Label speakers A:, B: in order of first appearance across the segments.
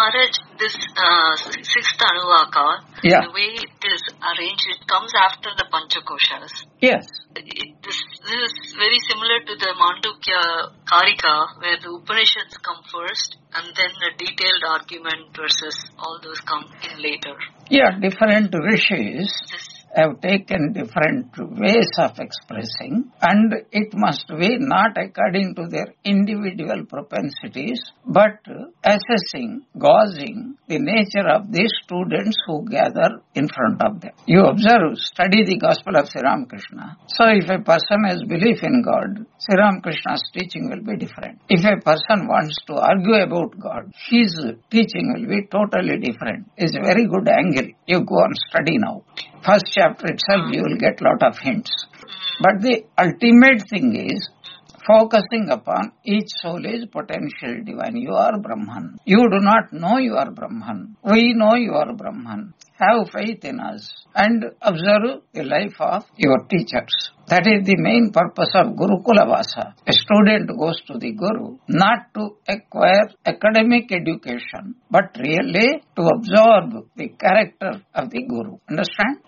A: Maharaj, this sixth Anuvaka, the way it is arranged, it comes after the Panchakoshas.
B: Yes.
A: This is very similar to the Mandukya Karika, where the Upanishads come first and then the detailed argument versus all those come in later.
B: Yeah, different rishis have taken different ways of expressing, and it must be not according to their individual propensities, but assessing, gauging the nature of the students who gather in front of them. You observe, study the Gospel of Sri Ramakrishna. So if a person has belief in God, Sri Ramakrishna's teaching will be different. If a person wants to argue about God, his teaching will be totally different. It's a very good angle. You go and study now. First chapter itself, you will get lot of hints. But the ultimate thing is focusing upon each soul is potential divine. You are Brahman. You do not know you are Brahman. We know you are Brahman. Have faith in us and observe the life of your teachers. That is the main purpose of Gurukula Vasa. A student goes to the Guru not to acquire academic education, but really to absorb the character of the Guru. Understand?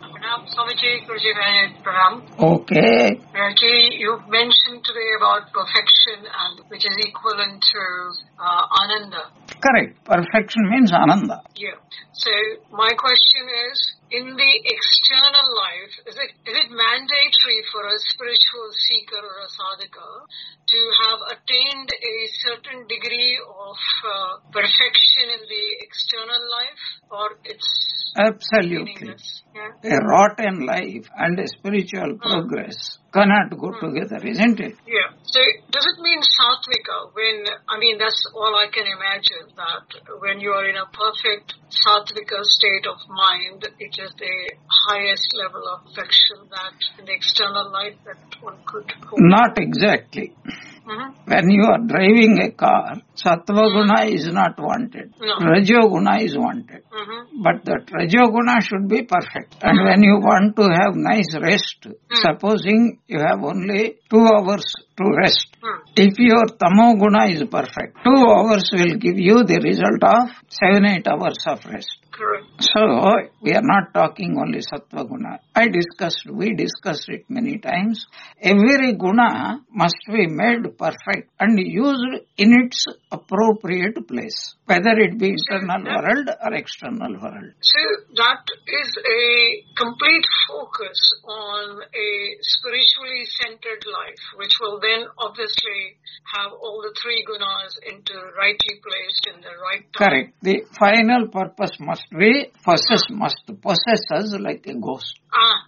B: Okay.
C: You mentioned today about perfection, and which is equivalent to Ananda.
B: Correct. Perfection means Ananda.
C: Yeah. So my question is, in the external life, is it mandatory for a spiritual seeker or a sadhaka to have attained a certain degree of perfection in the external life, or it's
B: absolutely a rotten life and a spiritual progress cannot go together, isn't it?
C: Yeah. So does it mean sattvika that's all I can imagine, that when you are in a perfect sattvika state of mind, it is the highest level of perfection that in the external life that one could hope.
B: Not exactly. When you are driving a car, Sattva Guna is not wanted.
C: No.
B: Rajo Guna is wanted. But the Rajo Guna should be perfect. And when you want to have nice rest, supposing you have only 2 hours to rest, if your Tamo Guna is perfect, 2 hours will give you the result of 7-8 hours of rest.
C: Correct.
B: So, we are not talking only Sattva Guna. We discussed it many times. Every Guna must be made perfect and used in its appropriate place, whether it be internal world or external world.
C: So, that is a complete focus on a spiritually centered life, which will then obviously have all the 3 gunas into rightly placed in the right time.
B: Correct. The final purpose must possess us like a ghost.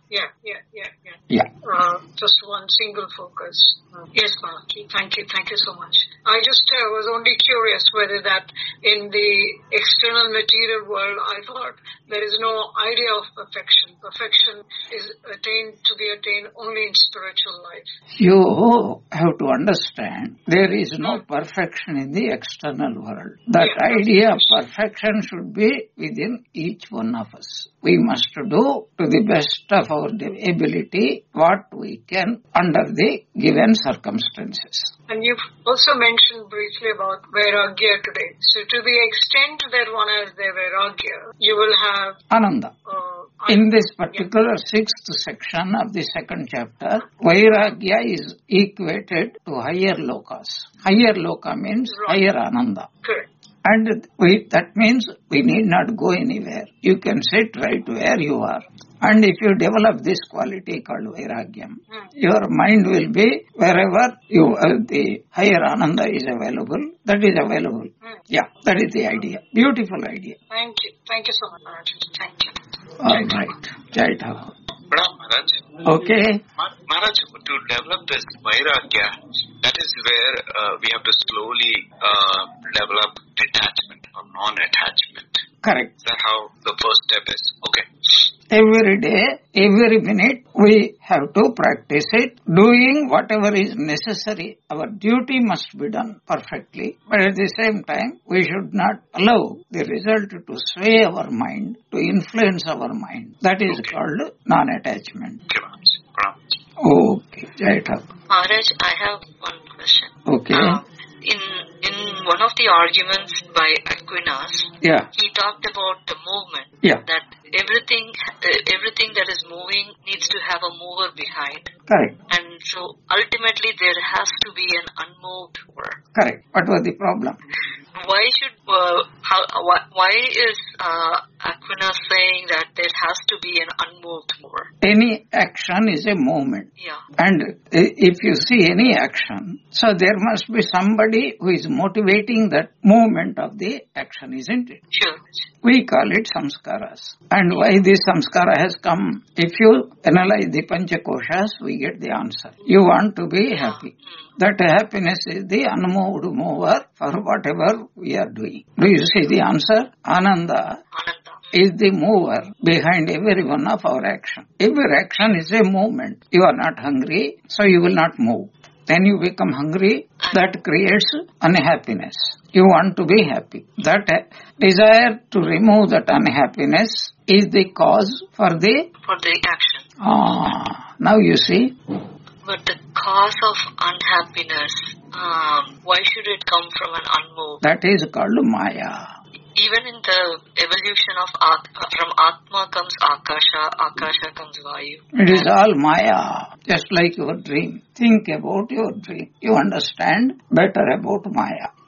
C: Yeah. Just one single focus. Yes, Bharati. Thank you so much. I just was only curious whether that in the external material world, I thought there is no idea of perfection. Perfection is to be attained only in spiritual life.
B: You have to understand there is no perfection in the external world. That idea of perfection should be within each one of us. We must do to the best of our ability what we can under the given circumstances.
C: And you've also mentioned briefly about Vairagya today. So to the extent that one has the Vairagya, you will have
B: Ananda. In this particular 6th section of the 2nd chapter, Vairagya is equated to higher lokas. Higher loka means higher Ananda.
C: Correct.
B: And that means we need not go anywhere. You can sit right where you are. And if you develop this quality called Vairagyam, your mind will be wherever the higher Ananda is available, that is available. Yeah, that is the idea. Beautiful idea.
C: Thank you. Thank you so much, Maharaj. Thank you.
B: All right. Jai Thakur.
D: Maharaj.
B: Okay.
D: Maharaj, to develop this Vairagya, that is where we have to slowly develop detachment or non-attachment.
B: Correct.
D: Is that how the first step is? Okay.
B: Every day, every minute, we have to practice it, doing whatever is necessary. Our duty must be done perfectly. But at the same time, we should not allow the result to sway our mind, to influence our mind. That is called non-attachment.
D: Okay.
B: Okay. Jai Thakur.
A: Maharaj, I have one question.
B: Okay.
A: in one of the arguments by Aquinas, he talked about the movement. That everything that is moving needs to have a mover behind.
B: Correct.
A: And so ultimately there has to be an unmoved mover.
B: Correct. What was the problem?
A: Why is Aquinas saying that there has to be an unmoved mover?
B: Any action is a movement.
A: Yeah.
B: And if you see any action, so there must be somebody who is motivating that movement of the action, isn't it?
A: Sure.
B: We call it samskaras. And why this samskara has come? If you analyze the Panchakoshas, we get the answer. You want to be happy. That happiness is the unmoved mover for whatever we are doing. Do you see the answer? Ananda is the mover behind every one of our action. Every action is a movement. You are not hungry, so you will not move. Then you become hungry, that creates unhappiness. You want to be happy. That desire to remove that unhappiness is the cause for the
A: action.
B: Now you see.
A: But the cause of unhappiness, why should it come from an unmoved?
B: That is called Maya.
A: Even in the evolution of from Atma comes Akasha, Akasha comes Vayu.
B: It is all Maya, just like your dream. Think about your dream. You understand better about Maya.